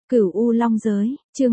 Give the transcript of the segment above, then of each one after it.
Cửu U Long Giới, chương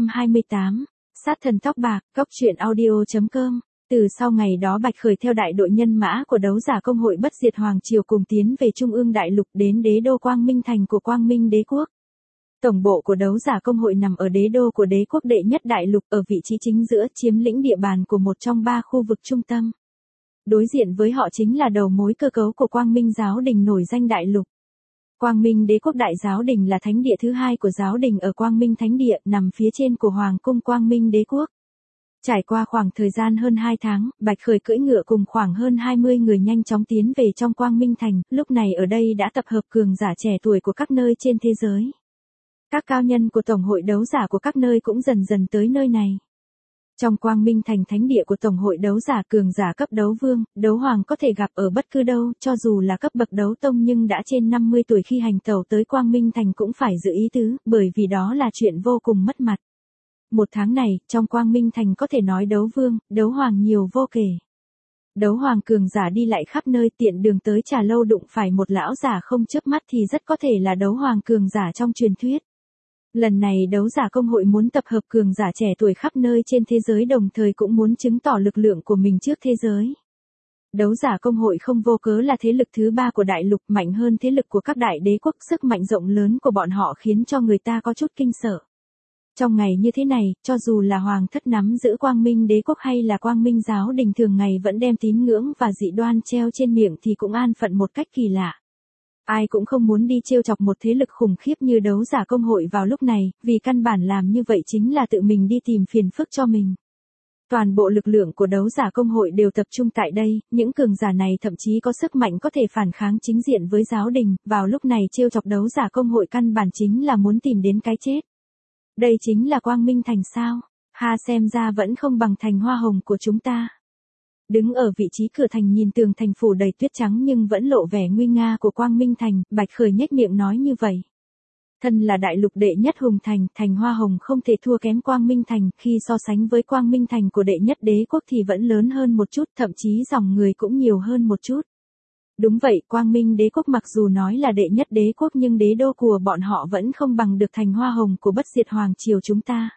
328, Sát thần tóc bạc, Cốc truyện audio.com. Từ sau ngày đó Bạch Khởi theo đại đội nhân mã của đấu giả công hội Bất Diệt Hoàng Triều cùng tiến về Trung ương Đại Lục đến đế đô Quang Minh Thành của Quang Minh Đế Quốc. Tổng bộ của đấu giả công hội nằm ở đế đô của đế quốc đệ nhất đại lục ở vị trí chính giữa, chiếm lĩnh địa bàn của một trong ba khu vực trung tâm. Đối diện với họ chính là đầu mối cơ cấu của Quang Minh Giáo Đình nổi danh đại lục. Quang Minh Đế Quốc Đại Giáo Đình là thánh địa thứ hai của giáo đình ở Quang Minh Thánh Địa, nằm phía trên của Hoàng cung Quang Minh Đế Quốc. Trải qua khoảng thời gian hơn 2 tháng, Bạch Khởi cưỡi ngựa cùng khoảng hơn 20 người nhanh chóng tiến về trong Quang Minh Thành, lúc này ở đây đã tập hợp cường giả trẻ tuổi của các nơi trên thế giới. Các cao nhân của Tổng hội đấu giả của các nơi cũng dần dần tới nơi này. Trong Quang Minh Thành thánh địa của Tổng hội đấu giả, cường giả cấp đấu vương, đấu hoàng có thể gặp ở bất cứ đâu, cho dù là cấp bậc đấu tông nhưng đã trên 50 tuổi khi hành tẩu tới Quang Minh Thành cũng phải giữ ý tứ, bởi vì đó là chuyện vô cùng mất mặt. Một tháng này, trong Quang Minh Thành có thể nói đấu vương, đấu hoàng nhiều vô kể. Đấu hoàng cường giả đi lại khắp nơi, tiện đường tới trà lâu đụng phải một lão giả không chớp mắt thì rất có thể là đấu hoàng cường giả trong truyền thuyết. Lần này đấu giả công hội muốn tập hợp cường giả trẻ tuổi khắp nơi trên thế giới, đồng thời cũng muốn chứng tỏ lực lượng của mình trước thế giới. Đấu giả công hội không vô cớ là thế lực thứ ba của đại lục, mạnh hơn thế lực của các đại đế quốc, sức mạnh rộng lớn của bọn họ khiến cho người ta có chút kinh sợ. Trong ngày như thế này, cho dù là hoàng thất nắm giữ Quang Minh Đế Quốc hay là Quang Minh Giáo Đình thường ngày vẫn đem tín ngưỡng và dị đoan treo trên miệng thì cũng an phận một cách kỳ lạ. Ai cũng không muốn đi trêu chọc một thế lực khủng khiếp như đấu giả công hội vào lúc này, vì căn bản làm như vậy chính là tự mình đi tìm phiền phức cho mình. Toàn bộ lực lượng của đấu giả công hội đều tập trung tại đây, những cường giả này thậm chí có sức mạnh có thể phản kháng chính diện với giáo đình, vào lúc này trêu chọc đấu giả công hội căn bản chính là muốn tìm đến cái chết. Đây chính là Quang Minh Thành sao? Ha, xem ra vẫn không bằng thành hoa hồng của chúng ta. Đứng ở vị trí cửa thành nhìn tường thành phủ đầy tuyết trắng nhưng vẫn lộ vẻ nguy nga của Quang Minh Thành, Bạch Khởi nhếch miệng nói như vậy. Thân là đại lục đệ nhất hùng thành, thành hoa hồng không thể thua kém Quang Minh Thành, khi so sánh với Quang Minh Thành của đệ nhất đế quốc thì vẫn lớn hơn một chút, thậm chí dòng người cũng nhiều hơn một chút. Đúng vậy, Quang Minh Đế Quốc mặc dù nói là đệ nhất đế quốc nhưng đế đô của bọn họ vẫn không bằng được thành hoa hồng của Bất Diệt Hoàng Triều chúng ta.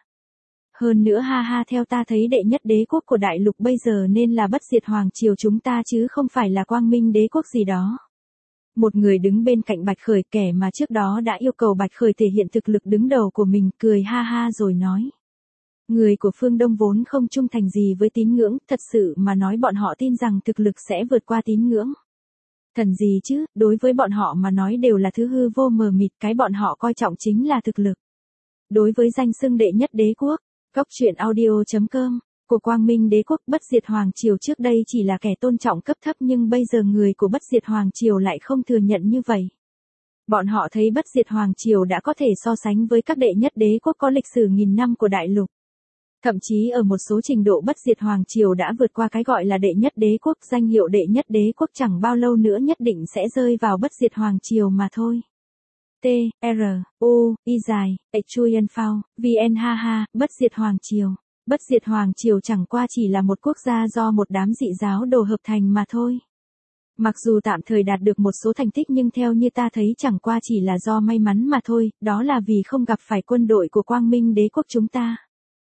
Hơn nữa ha, theo ta thấy đệ nhất đế quốc của đại lục bây giờ nên là Bất Diệt Hoàng Triều chúng ta chứ không phải là Quang Minh Đế Quốc gì đó. Một người đứng bên cạnh Bạch Khởi, kẻ mà trước đó đã yêu cầu Bạch Khởi thể hiện thực lực đứng đầu của mình, cười ha rồi nói. Người của phương Đông vốn không trung thành gì với tín ngưỡng, thật sự mà nói bọn họ tin rằng thực lực sẽ vượt qua tín ngưỡng. Thần gì chứ, đối với bọn họ mà nói đều là thứ hư vô mờ mịt, cái bọn họ coi trọng chính là thực lực. Đối với danh xưng đệ nhất đế quốc, Cốc truyện audio.com, của Quang Minh Đế Quốc, Bất Diệt Hoàng Triều trước đây chỉ là kẻ tôn trọng cấp thấp nhưng bây giờ người của Bất Diệt Hoàng Triều lại không thừa nhận như vậy. Bọn họ thấy Bất Diệt Hoàng Triều đã có thể so sánh với các đệ nhất đế quốc có lịch sử nghìn năm của đại lục. Thậm chí ở một số trình độ Bất Diệt Hoàng Triều đã vượt qua cái gọi là đệ nhất đế quốc, danh hiệu đệ nhất đế quốc chẳng bao lâu nữa nhất định sẽ rơi vào Bất Diệt Hoàng Triều mà thôi. T, R, U, I dài, Chuyen Phao, VN ha, Bất Diệt Hoàng Triều. Bất Diệt Hoàng Triều chẳng qua chỉ là một quốc gia do một đám dị giáo đồ hợp thành mà thôi. Mặc dù tạm thời đạt được một số thành tích nhưng theo như ta thấy chẳng qua chỉ là do may mắn mà thôi, đó là vì không gặp phải quân đội của Quang Minh Đế Quốc chúng ta.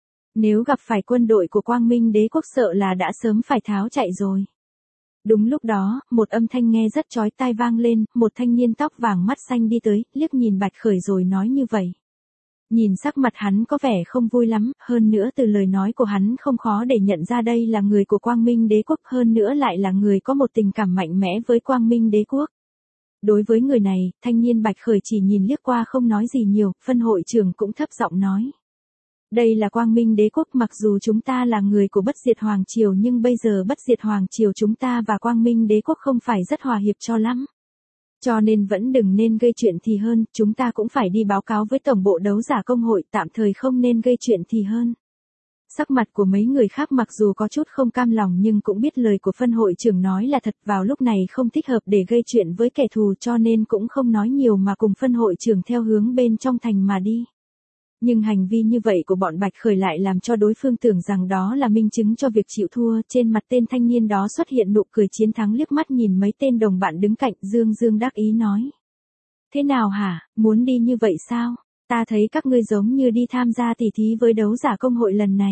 Nếu gặp phải quân đội của Quang Minh Đế Quốc sợ là đã sớm phải tháo chạy rồi. Đúng lúc đó, một âm thanh nghe rất chói tai vang lên, một thanh niên tóc vàng mắt xanh đi tới, liếc nhìn Bạch Khởi rồi nói như vậy. Nhìn sắc mặt hắn có vẻ không vui lắm, hơn nữa từ lời nói của hắn không khó để nhận ra đây là người của Quang Minh Đế Quốc, hơn nữa lại là người có một tình cảm mạnh mẽ với Quang Minh Đế Quốc. Đối với người này, thanh niên Bạch Khởi chỉ nhìn liếc qua không nói gì nhiều, phân hội trưởng cũng thấp giọng nói. Đây là Quang Minh Đế Quốc, mặc dù chúng ta là người của Bất Diệt Hoàng Triều nhưng bây giờ Bất Diệt Hoàng Triều chúng ta và Quang Minh Đế Quốc không phải rất hòa hiệp cho lắm. Cho nên vẫn đừng nên gây chuyện thì hơn, chúng ta cũng phải đi báo cáo với tổng bộ đấu giả công hội, tạm thời không nên gây chuyện thì hơn. Sắc mặt của mấy người khác mặc dù có chút không cam lòng nhưng cũng biết lời của phân hội trưởng nói là thật, vào lúc này không thích hợp để gây chuyện với kẻ thù cho nên cũng không nói nhiều mà cùng phân hội trưởng theo hướng bên trong thành mà đi. Nhưng hành vi như vậy của bọn Bạch Khởi lại làm cho đối phương tưởng rằng đó là minh chứng cho việc chịu thua, trên mặt tên thanh niên đó xuất hiện nụ cười chiến thắng, liếc mắt nhìn mấy tên đồng bạn đứng cạnh, dương đắc ý nói. Thế nào hả, muốn đi như vậy sao? Ta thấy các ngươi giống như đi tham gia tỉ thí với đấu giả công hội lần này.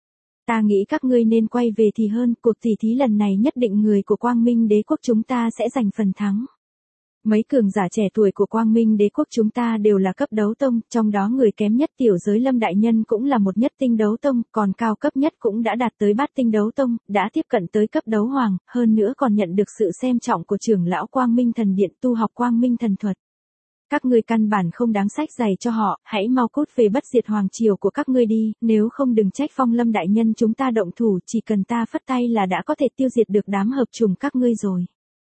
Ta nghĩ các ngươi nên quay về thì hơn, cuộc tỉ thí lần này nhất định người của Quang Minh Đế quốc chúng ta sẽ giành phần thắng. Mấy cường giả trẻ tuổi của Quang Minh Đế quốc chúng ta đều là cấp đấu tông, trong đó người kém nhất tiểu giới Lâm đại nhân cũng là một nhất tinh đấu tông, còn cao cấp nhất cũng đã đạt tới bát tinh đấu tông, đã tiếp cận tới cấp đấu hoàng, hơn nữa còn nhận được sự xem trọng của trưởng lão Quang Minh Thần Điện tu học Quang Minh Thần Thuật. Các ngươi căn bản không đáng sách giày cho họ, hãy mau cút về Bất Diệt Hoàng Triều của các ngươi đi, nếu không đừng trách Phong Lâm đại nhân chúng ta động thủ, chỉ cần ta phất tay là đã có thể tiêu diệt được đám hợp trùng các ngươi rồi.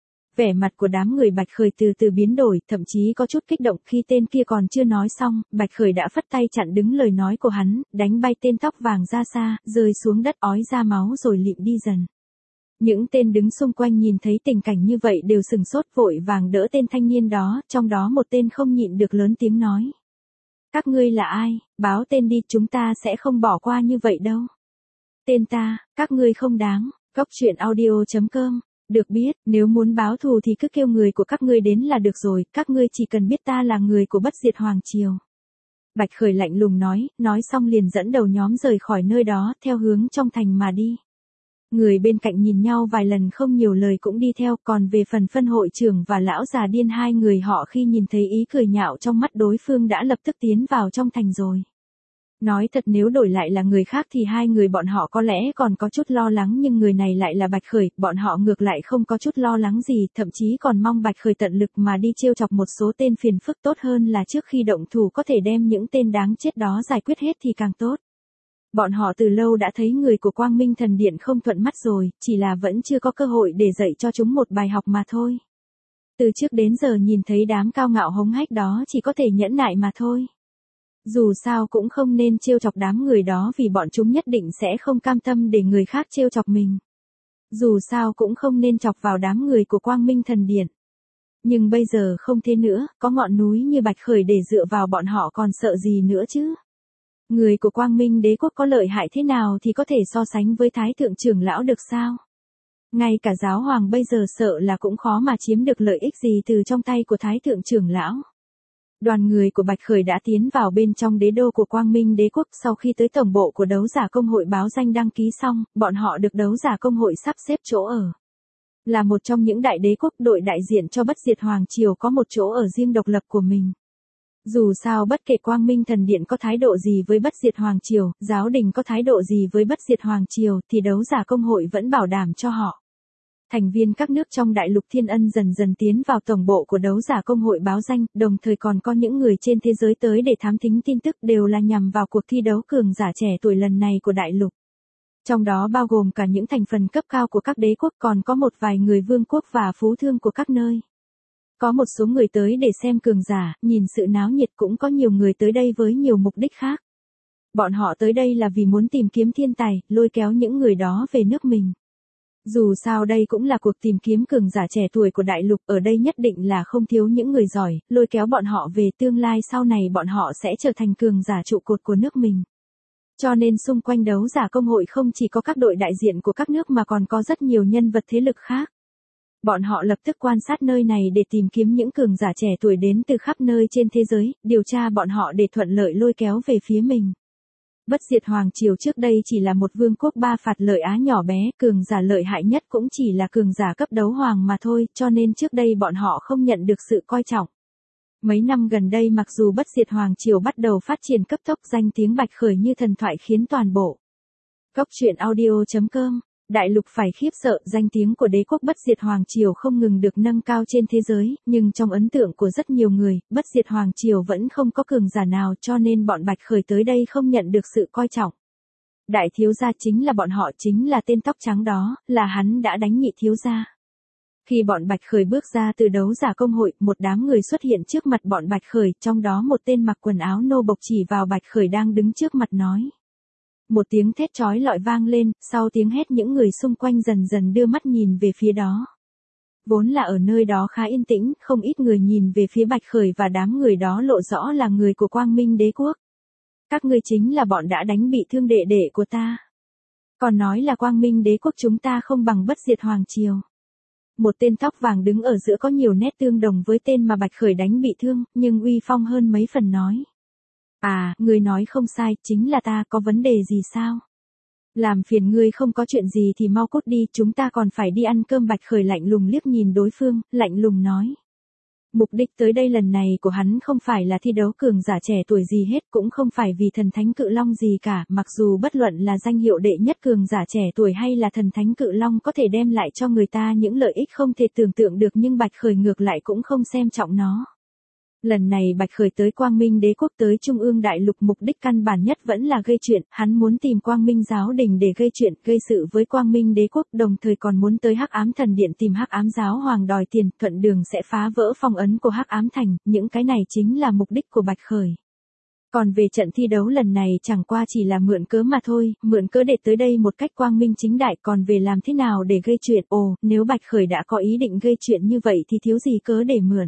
Vẻ mặt của đám người Bạch Khởi từ từ biến đổi, thậm chí có chút kích động, khi tên kia còn chưa nói xong, Bạch Khởi đã phất tay chặn đứng lời nói của hắn, đánh bay tên tóc vàng ra xa, rơi xuống đất ói ra máu rồi lịm đi dần. Những tên đứng xung quanh nhìn thấy tình cảnh như vậy đều sừng sốt vội vàng đỡ tên thanh niên đó, trong đó một tên không nhịn được lớn tiếng nói. Các ngươi là ai, báo tên đi, chúng ta sẽ không bỏ qua như vậy đâu. Tên ta, các ngươi không đáng, goctruyện.audio.com. Được biết, nếu muốn báo thù thì cứ kêu người của các ngươi đến là được rồi, các ngươi chỉ cần biết ta là người của Bất Diệt Hoàng Triều. Bạch Khởi lạnh lùng nói xong liền dẫn đầu nhóm rời khỏi nơi đó, theo hướng trong thành mà đi. Người bên cạnh nhìn nhau vài lần không nhiều lời cũng đi theo, còn về phần phân hội trưởng và lão già điên hai người họ khi nhìn thấy ý cười nhạo trong mắt đối phương đã lập tức tiến vào trong thành rồi. Nói thật nếu đổi lại là người khác thì hai người bọn họ có lẽ còn có chút lo lắng nhưng người này lại là Bạch Khởi, bọn họ ngược lại không có chút lo lắng gì, thậm chí còn mong Bạch Khởi tận lực mà đi trêu chọc một số tên phiền phức tốt hơn là trước khi động thủ có thể đem những tên đáng chết đó giải quyết hết thì càng tốt. Bọn họ từ lâu đã thấy người của Quang Minh Thần Điện không thuận mắt rồi, chỉ là vẫn chưa có cơ hội để dạy cho chúng một bài học mà thôi. Từ trước đến giờ nhìn thấy đám cao ngạo hống hách đó chỉ có thể nhẫn nại mà thôi. Dù sao cũng không nên trêu chọc đám người đó vì bọn chúng nhất định sẽ không cam tâm để người khác trêu chọc mình. Dù sao cũng không nên chọc vào đám người của Quang Minh Thần Điện. Nhưng bây giờ không thế nữa, có ngọn núi như Bạch Khởi để dựa vào bọn họ còn sợ gì nữa chứ. Người của Quang Minh Đế quốc có lợi hại thế nào thì có thể so sánh với Thái Thượng trưởng lão được sao? Ngay cả giáo hoàng bây giờ sợ là cũng khó mà chiếm được lợi ích gì từ trong tay của Thái Thượng trưởng lão. Đoàn người của Bạch Khởi đã tiến vào bên trong đế đô của Quang Minh Đế quốc, sau khi tới tổng bộ của đấu giả công hội báo danh đăng ký xong, bọn họ được đấu giả công hội sắp xếp chỗ ở. Là một trong những đại đế quốc, đội đại diện cho Bất Diệt Hoàng Triều có một chỗ ở riêng độc lập của mình. Dù sao bất kể Quang Minh Thần Điện có thái độ gì với Bất Diệt Hoàng Triều, giáo đình có thái độ gì với Bất Diệt Hoàng Triều thì đấu giả công hội vẫn bảo đảm cho họ. Thành viên các nước trong đại lục Thiên Ân dần dần tiến vào tổng bộ của đấu giả công hội báo danh, đồng thời còn có những người trên thế giới tới để thám thính tin tức đều là nhằm vào cuộc thi đấu cường giả trẻ tuổi lần này của đại lục. Trong đó bao gồm cả những thành phần cấp cao của các đế quốc, còn có một vài người vương quốc và phú thương của các nơi. Có một số người tới để xem cường giả, nhìn sự náo nhiệt, cũng có nhiều người tới đây với nhiều mục đích khác. Bọn họ tới đây là vì muốn tìm kiếm thiên tài, lôi kéo những người đó về nước mình. Dù sao đây cũng là cuộc tìm kiếm cường giả trẻ tuổi của đại lục, ở đây nhất định là không thiếu những người giỏi, lôi kéo bọn họ về, tương lai sau này bọn họ sẽ trở thành cường giả trụ cột của nước mình. Cho nên xung quanh đấu giả công hội không chỉ có các đội đại diện của các nước mà còn có rất nhiều nhân vật thế lực khác. Bọn họ lập tức quan sát nơi này để tìm kiếm những cường giả trẻ tuổi đến từ khắp nơi trên thế giới, điều tra bọn họ để thuận lợi lôi kéo về phía mình. Bất Diệt Hoàng Triều trước đây chỉ là một vương quốc ba phạt lợi Á nhỏ bé, cường giả lợi hại nhất cũng chỉ là cường giả cấp đấu hoàng mà thôi, cho nên trước đây bọn họ không nhận được sự coi trọng. Mấy năm gần đây mặc dù Bất Diệt Hoàng Triều bắt đầu phát triển cấp tốc, danh tiếng Bạch Khởi như thần thoại khiến toàn bộ goctruyện.audio.com đại lục phải khiếp sợ, danh tiếng của đế quốc Bất Diệt Hoàng Triều không ngừng được nâng cao trên thế giới, nhưng trong ấn tượng của rất nhiều người, Bất Diệt Hoàng Triều vẫn không có cường giả nào, cho nên bọn Bạch Khởi tới đây không nhận được sự coi trọng. Đại thiếu gia chính là bọn họ, chính là tên tóc trắng đó, là hắn đã đánh nhị thiếu gia. Khi bọn Bạch Khởi bước ra từ đấu giả công hội, một đám người xuất hiện trước mặt bọn Bạch Khởi, trong đó một tên mặc quần áo nô bộc chỉ vào Bạch Khởi đang đứng trước mặt nói. Một tiếng thét chói lọi vang lên, sau tiếng hét những người xung quanh dần dần đưa mắt nhìn về phía đó. Vốn là ở nơi đó khá yên tĩnh, không ít người nhìn về phía Bạch Khởi và đám người đó lộ rõ là người của Quang Minh Đế quốc. Các ngươi chính là bọn đã đánh bị thương đệ đệ của ta. Còn nói là Quang Minh Đế quốc chúng ta không bằng Bất Diệt Hoàng Triều. Một tên tóc vàng đứng ở giữa có nhiều nét tương đồng với tên mà Bạch Khởi đánh bị thương, nhưng uy phong hơn mấy phần nói. À, ngươi nói không sai, chính là ta, có vấn đề gì sao? Làm phiền ngươi, không có chuyện gì thì mau cút đi, chúng ta còn phải đi ăn cơm. Bạch Khởi lạnh lùng liếc nhìn đối phương, lạnh lùng nói. Mục đích tới đây lần này của hắn không phải là thi đấu cường giả trẻ tuổi gì hết, cũng không phải vì thần thánh cự long gì cả, mặc dù bất luận là danh hiệu đệ nhất cường giả trẻ tuổi hay là thần thánh cự long có thể đem lại cho người ta những lợi ích không thể tưởng tượng được, nhưng Bạch Khởi ngược lại cũng không xem trọng nó. Lần này Bạch Khởi tới Quang Minh Đế quốc, tới Trung ương Đại Lục, mục đích căn bản nhất vẫn là gây chuyện, hắn muốn tìm Quang Minh Giáo Đình để gây chuyện, gây sự với Quang Minh Đế quốc, đồng thời còn muốn tới Hắc Ám Thần Điện tìm Hắc Ám Giáo Hoàng đòi tiền, thuận đường sẽ phá vỡ phong ấn của Hắc Ám Thành, những cái này chính là mục đích của Bạch Khởi. Còn về trận thi đấu lần này chẳng qua chỉ là mượn cớ mà thôi, mượn cớ để tới đây một cách quang minh chính đại, còn về làm thế nào để gây chuyện, nếu Bạch Khởi đã có ý định gây chuyện như vậy thì thiếu gì cớ để mượn.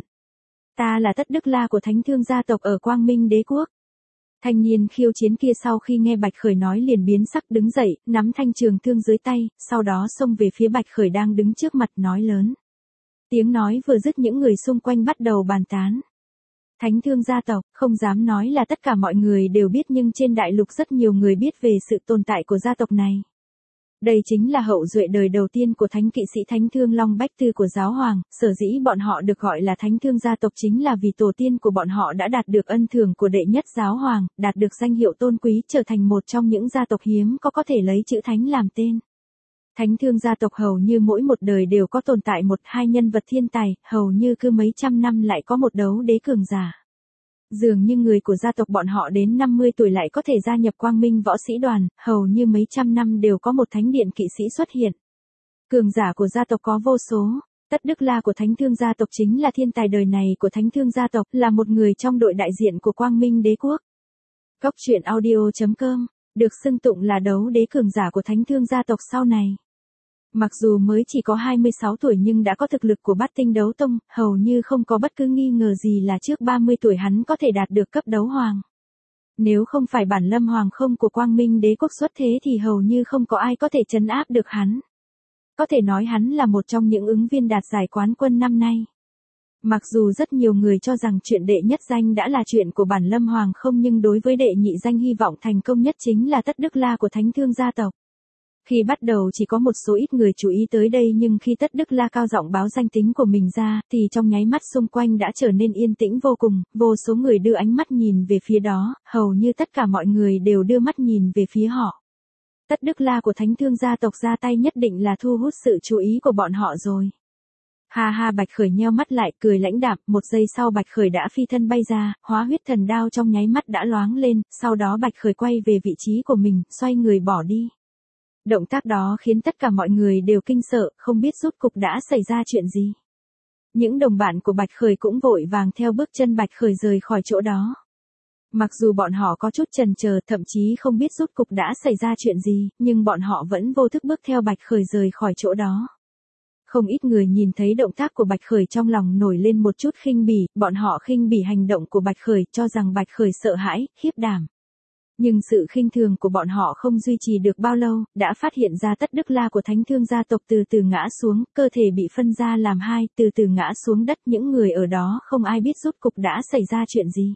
Ta là Tất Đức La của Thánh Thương gia tộc ở Quang Minh Đế quốc. Thanh niên khiêu chiến kia sau khi nghe Bạch Khởi nói liền biến sắc, đứng dậy, nắm thanh trường thương dưới tay, sau đó xông về phía Bạch Khởi đang đứng trước mặt, nói lớn. Tiếng nói vừa dứt, những người xung quanh bắt đầu bàn tán. Thánh Thương gia tộc, không dám nói là tất cả mọi người đều biết, nhưng trên đại lục rất nhiều người biết về sự tồn tại của gia tộc này. Đây chính là hậu duệ đời đầu tiên của thánh kỵ sĩ Thánh Thương Long Bách Tư của giáo hoàng, sở dĩ bọn họ được gọi là Thánh Thương gia tộc chính là vì tổ tiên của bọn họ đã đạt được ân thưởng của đệ nhất giáo hoàng, đạt được danh hiệu tôn quý, trở thành một trong những gia tộc hiếm có thể lấy chữ Thánh làm tên. Thánh Thương gia tộc hầu như mỗi một đời đều có tồn tại một hai nhân vật thiên tài, hầu như cứ mấy trăm năm lại có một đấu đế cường giả. Dường như người của gia tộc bọn họ đến 50 tuổi lại có thể gia nhập Quang Minh võ sĩ đoàn, hầu như mấy trăm năm đều có một thánh điện kỵ sĩ xuất hiện. Cường giả của gia tộc có vô số. Tất Đức La của Thánh Thương gia tộc chính là thiên tài đời này của Thánh Thương gia tộc, là một người trong đội đại diện của Quang Minh Đế quốc. Góc truyện audio.com, được xưng tụng là đấu đế cường giả của Thánh Thương gia tộc sau này. Mặc dù mới chỉ có 26 tuổi nhưng đã có thực lực của Bát Tinh Đấu Tông, hầu như không có bất cứ nghi ngờ gì là trước 30 tuổi hắn có thể đạt được cấp đấu hoàng. Nếu không phải bản lâm hoàng không của Quang Minh Đế quốc xuất thế thì hầu như không có ai có thể trấn áp được hắn. Có thể nói hắn là một trong những ứng viên đạt giải quán quân năm nay. Mặc dù rất nhiều người cho rằng chuyện đệ nhất danh đã là chuyện của bản lâm hoàng không, nhưng đối với đệ nhị danh hy vọng thành công nhất chính là Tất Đức La của Thánh Thương gia tộc. Khi bắt đầu chỉ có một số ít người chú ý tới đây, nhưng khi Tất Đức La cao giọng báo danh tính của mình ra, thì trong nháy mắt xung quanh đã trở nên yên tĩnh vô cùng, vô số người đưa ánh mắt nhìn về phía đó, hầu như tất cả mọi người đều đưa mắt nhìn về phía họ. Tất Đức La của Thánh Thương gia tộc ra tay nhất định là thu hút sự chú ý của bọn họ rồi. Ha ha, Bạch Khởi nheo mắt lại, cười lãnh đạm, một giây sau Bạch Khởi đã phi thân bay ra, hóa huyết thần đao trong nháy mắt đã loáng lên, sau đó Bạch Khởi quay về vị trí của mình, xoay người bỏ đi. Động tác đó khiến tất cả mọi người đều kinh sợ, không biết rốt cục đã xảy ra chuyện gì. Những đồng bạn của Bạch Khởi cũng vội vàng theo bước chân Bạch Khởi rời khỏi chỗ đó. Mặc dù bọn họ có chút chần chờ, thậm chí không biết rốt cục đã xảy ra chuyện gì, nhưng bọn họ vẫn vô thức bước theo Bạch Khởi rời khỏi chỗ đó. Không ít người nhìn thấy động tác của Bạch Khởi trong lòng nổi lên một chút khinh bỉ, bọn họ khinh bỉ hành động của Bạch Khởi, cho rằng Bạch Khởi sợ hãi, khiếp đảm. Nhưng sự khinh thường của bọn họ không duy trì được bao lâu, đã phát hiện ra Tất Đức La của Thánh Thương gia tộc từ từ ngã xuống, cơ thể bị phân ra làm hai, từ từ ngã xuống đất, những người ở đó không ai biết rốt cục đã xảy ra chuyện gì.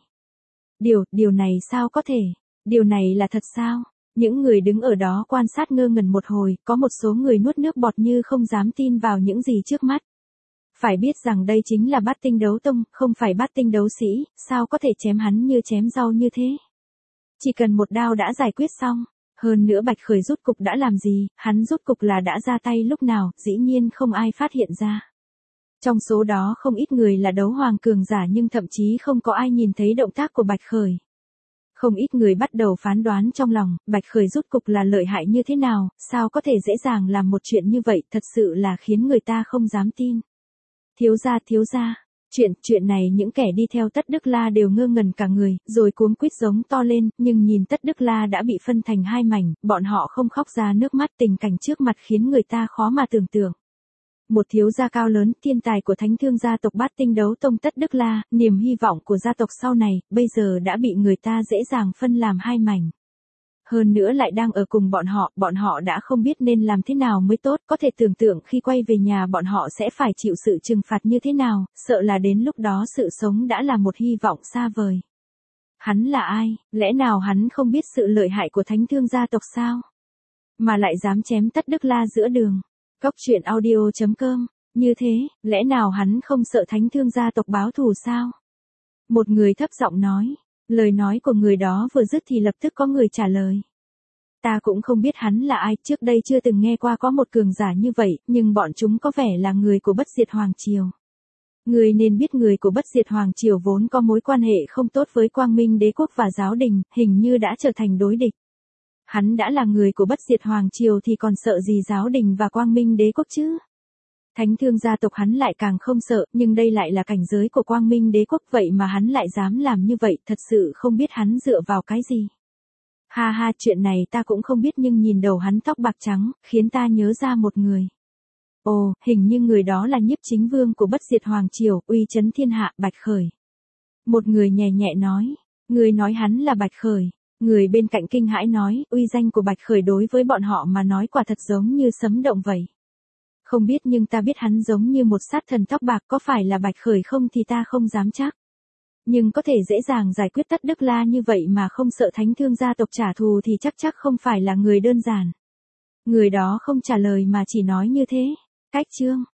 Điều này sao có thể? Điều này là thật sao? Những người đứng ở đó quan sát ngơ ngẩn một hồi, có một số người nuốt nước bọt như không dám tin vào những gì trước mắt. Phải biết rằng đây chính là Bát Tinh Đấu Tông, không phải Bát Tinh Đấu Sĩ, sao có thể chém hắn như chém rau như thế? Chỉ cần một đao đã giải quyết xong. Hơn nữa Bạch Khởi rốt cục đã làm gì, hắn rốt cục là đã ra tay lúc nào, dĩ nhiên không ai phát hiện ra. Trong số đó không ít người là đấu hoàng cường giả, nhưng thậm chí không có ai nhìn thấy động tác của Bạch Khởi. Không ít người bắt đầu phán đoán trong lòng, Bạch Khởi rốt cục là lợi hại như thế nào, sao có thể dễ dàng làm một chuyện như vậy, thật sự là khiến người ta không dám tin. Thiếu gia, chuyện này những kẻ đi theo Tất Đức La đều ngơ ngẩn cả người, rồi cuống quýt giống to lên, nhưng nhìn Tất Đức La đã bị phân thành hai mảnh, bọn họ không khóc ra nước mắt, tình cảnh trước mặt khiến người ta khó mà tưởng tượng. Một thiếu gia cao lớn, thiên tài của Thánh Thương gia tộc Bát Tinh Đấu Tông Tất Đức La, niềm hy vọng của gia tộc sau này, bây giờ đã bị người ta dễ dàng phân làm hai mảnh. Hơn nữa lại đang ở cùng bọn họ đã không biết nên làm thế nào mới tốt, có thể tưởng tượng khi quay về nhà bọn họ sẽ phải chịu sự trừng phạt như thế nào, sợ là đến lúc đó sự sống đã là một hy vọng xa vời. Hắn là ai, lẽ nào hắn không biết sự lợi hại của thánh thương gia tộc sao? Mà lại dám chém Tất Đức La giữa đường. Cốc truyện audio.com, như thế, lẽ nào hắn không sợ thánh thương gia tộc báo thù sao? Một người thấp giọng nói, lời nói của người đó vừa dứt thì lập tức có người trả lời. Ta cũng không biết hắn là ai, trước đây chưa từng nghe qua có một cường giả như vậy, nhưng bọn chúng có vẻ là người của Bất Diệt Hoàng Triều. Người nên biết người của Bất Diệt Hoàng Triều vốn có mối quan hệ không tốt với Quang Minh Đế Quốc và giáo đình, hình như đã trở thành đối địch. Hắn đã là người của Bất Diệt Hoàng Triều thì còn sợ gì giáo đình và Quang Minh Đế Quốc chứ? Thánh thương gia tộc hắn lại càng không sợ, nhưng đây lại là cảnh giới của Quang Minh Đế Quốc, vậy mà hắn lại dám làm như vậy, thật sự không biết hắn dựa vào cái gì. Ha ha, chuyện này ta cũng không biết, nhưng nhìn đầu hắn tóc bạc trắng, khiến ta nhớ ra một người. Ồ, hình như người đó là Nhiếp Chính Vương của Bất Diệt Hoàng Triều, uy chấn thiên hạ, Bạch Khởi. Một người nhẹ nhẹ nói, người nói hắn là Bạch Khởi. Người bên cạnh kinh hãi nói, uy danh của Bạch Khởi đối với bọn họ mà nói quả thật giống như sấm động vậy. Không biết, nhưng ta biết hắn giống như một sát thần tóc bạc, có phải là Bạch Khởi không thì ta không dám chắc. Nhưng có thể dễ dàng giải quyết Tất Đức La như vậy mà không sợ thánh thương gia tộc trả thù thì chắc không phải là người đơn giản. Người đó không trả lời mà chỉ nói như thế. Cách chương